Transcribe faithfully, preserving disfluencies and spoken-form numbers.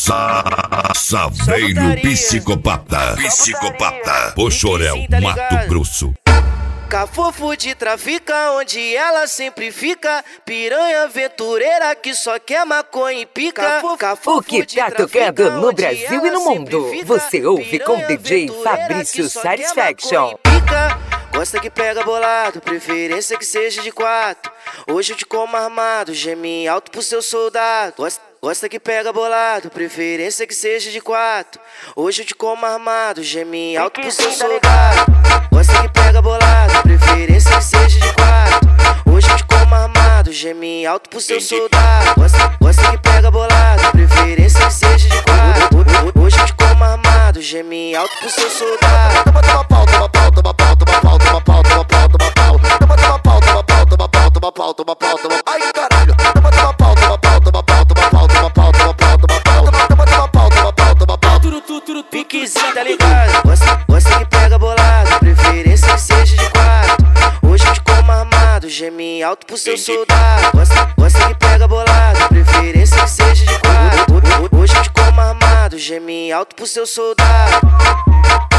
Saveiro psicopata, psicopata, Pochorel, Mato Grosso. Cafofo de trafica, onde ela sempre fica. Piranha aventureira que só quer maconha e pica. O que tá tocando no Brasil e no mundo, você ouve com D J Fabrício Satisfaction. Gosta que pega bolado, preferência que seja de quatro. Hoje eu te como armado, geme alto pro seu soldado. Gosta, gosta que pega bolado, preferência que seja de quatro. Hoje eu te como armado, geme alto pro seu soldado. Gosta que pega bolado, preferência que seja de quatro. Hoje eu te como armado, geme alto pro seu soldado. Gosta, gosta que pega bolado, preferência que seja de quatro. Hoje eu te como armado, geme alto pro seu soldado. Toma, toma pau, toma pau, toma pau, toma pau, toma pau, toma pau, toma pau. Toma, toma pau, toma pau, toma pau, toma pau, toma pau, toma. Ai, caralho. Toma, toma pau, toma pau, toma pau, toma pau, toma pau, toma pau, toma pau. Toma, toma, toma pau, toma pau, toma pau. Turu, turu, turu, piquezinho, tá ligado? Gosta, gosta que pega bolado, preferência que seja de quatro. Hoje eu te como armado, geme alto pro seu soldado. Gosta, gosta que pega bolado, preferência que seja de quatro. Hoje eu te como armado, geme alto pro seu soldado.